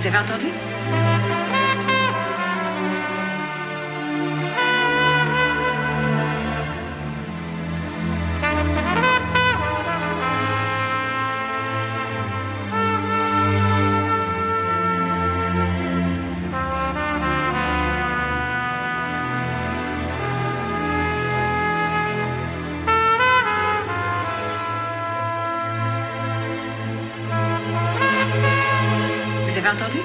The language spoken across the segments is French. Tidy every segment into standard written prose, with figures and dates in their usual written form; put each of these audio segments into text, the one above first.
Vous avez entendu? Vous avez entendu?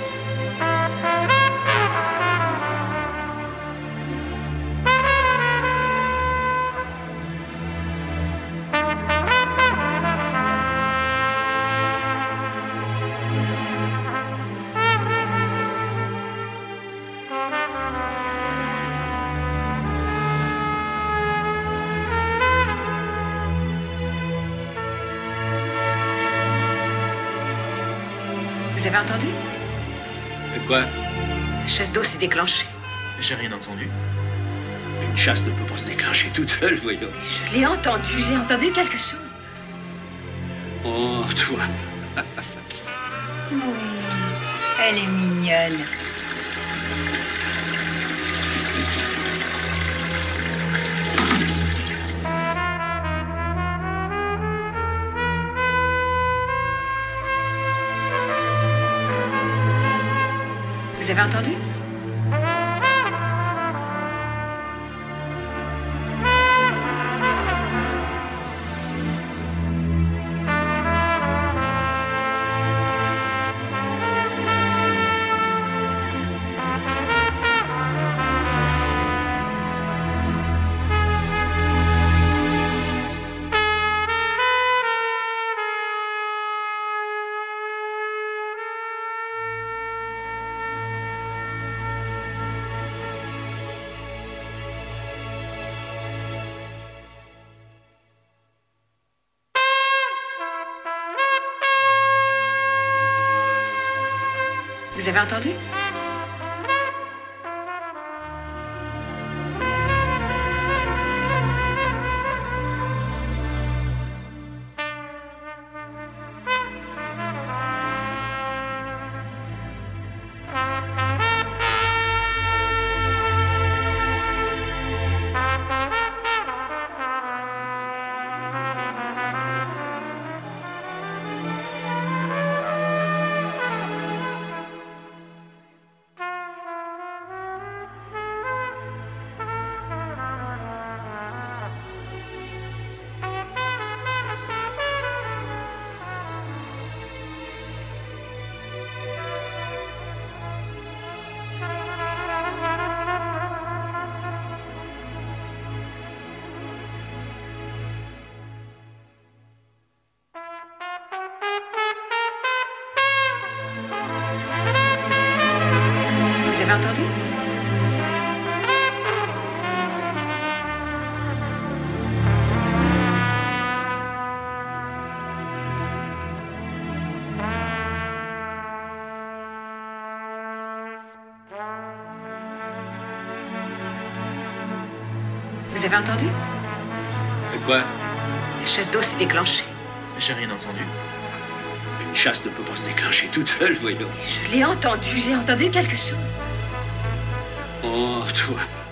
Vous avez entendu? Quoi? La chasse d'eau s'est déclenchée. J'ai rien entendu. Une chasse ne peut pas se déclencher toute seule, voyons. Je l'ai entendu, j'ai entendu quelque chose. Oh, toi. Oui, elle est mignonne. Vous avez entendu? Vous avez entendu? Vous avez entendu? Vous avez entendu? Quoi? La chasse d'eau s'est déclenchée. J'ai rien entendu. Une chasse ne peut pas se déclencher toute seule, voyons. Je l'ai entendu, j'ai entendu quelque chose. Oh, toi.